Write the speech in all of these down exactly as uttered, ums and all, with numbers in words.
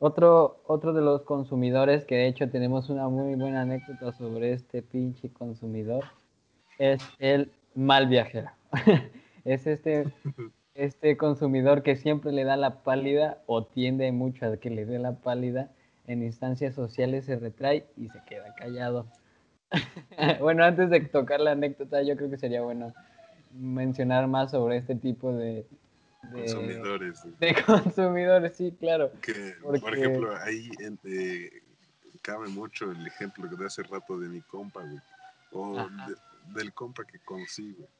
Otro, otro de los consumidores, que de hecho tenemos una muy buena anécdota sobre este pinche consumidor, es el mal viajero. Es este, este consumidor que siempre le da la pálida o tiende mucho a que le dé la pálida en instancias sociales, se retrae y se queda callado. Bueno, antes de tocar la anécdota, yo creo que sería bueno mencionar más sobre este tipo de, de, Consumidores, güey. de consumidores, sí, claro. Que, por Porque, ejemplo, ahí en- eh, cabe mucho el ejemplo de hace rato de mi compa, güey. O ajá, de- del compa que conocí, güey.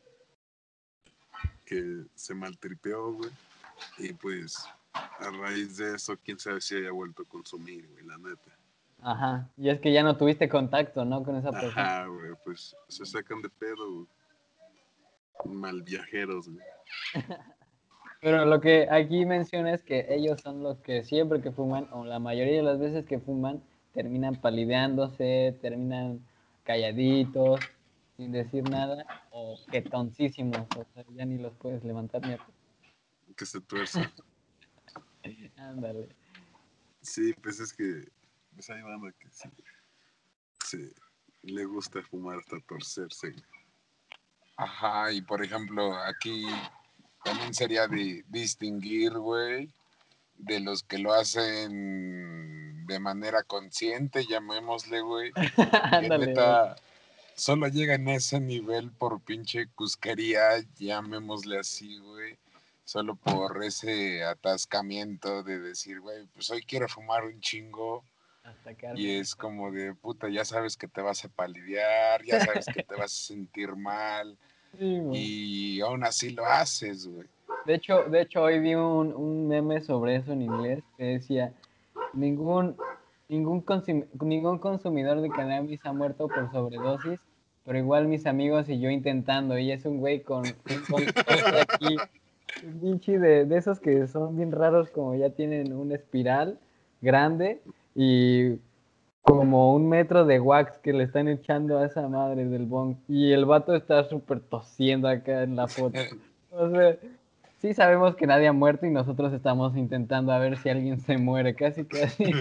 Que se maltripeó, güey. Y pues, a raíz de eso, quién sabe si haya vuelto a consumir, güey, la neta. ajá. Y es que ya no tuviste contacto, ¿no? Con esa persona. Ajá, güey, pues se sacan de pedo, güey. Mal viajeros, güey. Pero lo que aquí menciona es que ellos son los que siempre que fuman, o la mayoría de las veces que fuman, terminan palideándose, terminan calladitos, sin decir nada, o jetoncísimos, o sea, ya ni los puedes levantar ni a... Que se tuerza. Ándale. Sí, pues es que, pues hay banda que sí, sí, le gusta fumar hasta torcerse, güey. Ajá, y por ejemplo, aquí también sería de distinguir, güey, de los que lo hacen de manera consciente, llamémosle, güey, que Ándale, güey. neta solo llegan a ese nivel por pinche cusquería, llamémosle así, güey, solo por ese atascamiento de decir, güey, pues hoy quiero fumar un chingo. Hasta quedarme Y en es esta. como de puta, ya sabes que te vas a palidear, ya sabes que te vas a sentir mal, Sí, güey. y aún así lo haces, güey. De hecho, de hecho, hoy vi un, un meme sobre eso en inglés que decía, ningún, ningún, consum- ningún consumidor de cannabis ha muerto por sobredosis, pero igual mis amigos y yo intentando, y es un güey con un bongote aquí, un pinche de, de esos que son bien raros, como ya tienen una espiral grande y como un metro de wax que le están echando a esa madre del bong, y el vato está súper tosiendo acá en la foto. O sea, sí sabemos que nadie ha muerto y nosotros estamos intentando a ver si alguien se muere, casi, casi.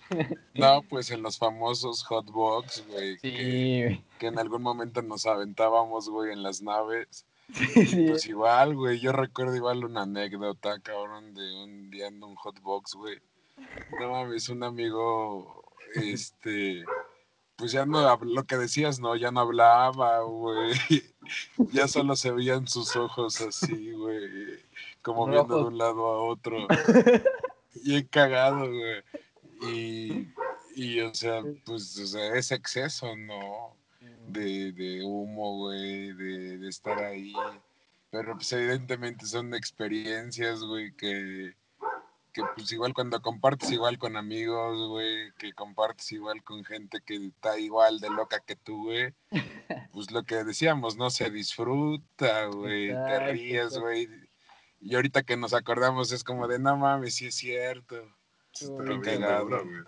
No, pues en los famosos hotbox, güey, que, Sí, que en algún momento nos aventábamos, güey, en las naves. sí, Y sí. pues igual, güey, yo recuerdo igual una anécdota, cabrón, de un día en un hotbox, güey. No mames, un amigo, este, pues ya no, hab- lo que decías, no, ya no hablaba, güey. Ya solo se veían sus ojos así, güey, como viendo de Rojos. un lado a otro. Bien cagado, güey. Y, y, o sea, pues, o sea, es exceso, ¿no? De, de humo, güey, de, de estar ahí. Pero, pues, evidentemente son experiencias, güey, que, que, pues, igual cuando compartes igual con amigos, güey, que compartes igual con gente que está igual de loca que tú, güey, pues, lo que decíamos, ¿no? Se disfruta, güey, te Exacto, ríes, exacto. güey. Y ahorita que nos acordamos es como de, no mames, sí es cierto. Sí Estuvo estaba Qué bien bien cagado. duro, cagado. güey.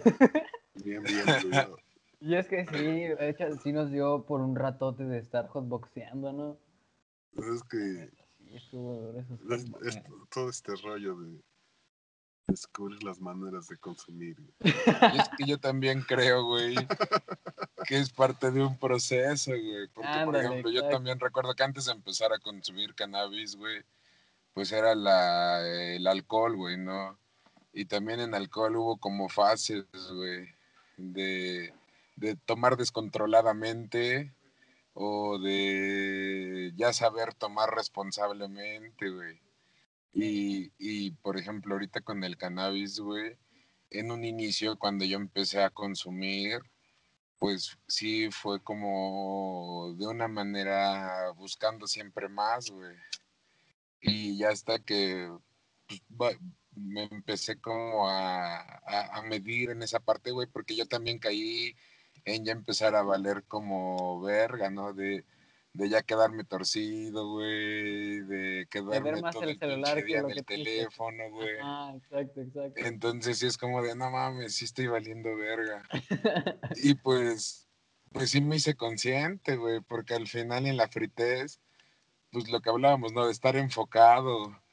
Bien, bien duro. Y es que sí, de hecho, sí nos dio por un ratote de estar hotboxeando, ¿no? Es que Sí, estuvo duro esos es, es hotboxeos. todo este rollo de descubrir las maneras de consumir, güey. Y es que yo también creo, güey, que es parte de un proceso, güey. Porque, por Ándale, ejemplo, yo exacto. también recuerdo que antes de empezar a consumir cannabis, güey, pues era la, el alcohol, güey, ¿no? Y también en alcohol hubo como fases, güey, de, de tomar descontroladamente o de ya saber tomar responsablemente, güey. Y, y, por ejemplo, ahorita con el cannabis, güey, en un inicio, cuando yo empecé a consumir, pues sí fue como de una manera buscando siempre más, güey. Y ya hasta que pues, va- me empecé como a, a, a medir en esa parte, güey, porque yo también caí en ya empezar a valer como verga, ¿no? De, de ya quedarme torcido, güey, de De ver quedarme más todo el el pinche celular que día en lo que el tienes que hacer. teléfono, güey. Ajá, exacto, exacto. Entonces sí es como de, no mames, sí estoy valiendo verga. Y pues, pues sí me hice consciente, güey, porque al final en la fritez, pues lo que hablábamos, ¿no? De estar enfocado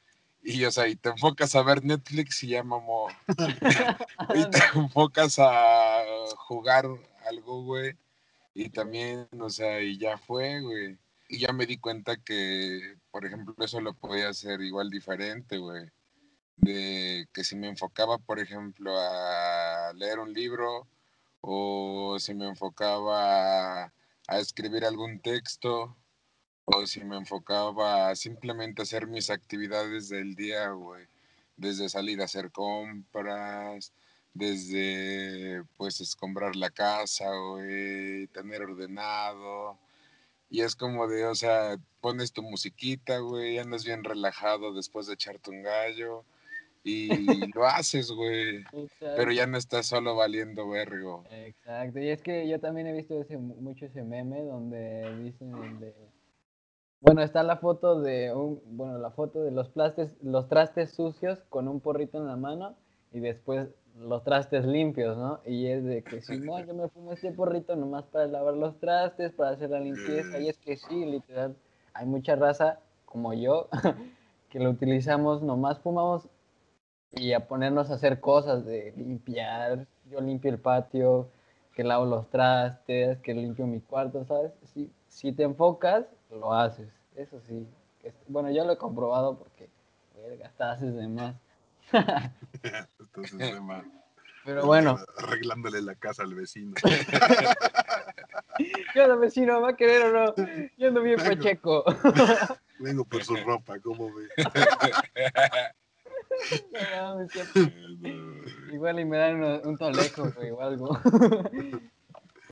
Y, o sea, y te enfocas a ver Netflix y ya mamó. Y te enfocas a jugar algo, güey. Y también, o sea, y ya fue, güey. Y ya me di cuenta que, por ejemplo, eso lo podía hacer igual diferente, güey. De que si me enfocaba, por ejemplo, a leer un libro o si me enfocaba a, a escribir algún texto o si me enfocaba a simplemente hacer mis actividades del día, güey. Desde salir a hacer compras, desde pues escombrar la casa, güey, tener ordenado. Y es como de, o sea, pones tu musiquita, güey, andas bien relajado después de echarte un gallo y lo haces, güey. Pero ya Exacto, no estás solo valiendo vergo. exacto. Y es que yo también he visto ese, mucho ese meme donde dicen el de... Bueno, está la foto de un, bueno, la foto de los plastes, los trastes sucios con un porrito en la mano y después los trastes limpios, ¿no? Y es de que si no, yo me fumo este porrito nomás para lavar los trastes, para hacer la limpieza. Y es que sí, literal, hay mucha raza como yo que lo utilizamos, nomás fumamos y a ponernos a hacer cosas de limpiar. Yo limpio el patio, que lavo los trastes, que limpio mi cuarto, ¿sabes? Si, si te enfocas, lo haces. Eso sí. Es- Bueno, yo lo he comprobado porque, verga, hasta haces de más. Entonces, Emma, Pero bueno, arreglándole la casa al vecino. ¿qué onda, vecino? ¿Va a querer o no? Yo ando bien Vengo, pacheco. vengo por su ropa, ¿cómo ve? No mames, qué- No, igual y me dan uno- un toleco, güey, o algo.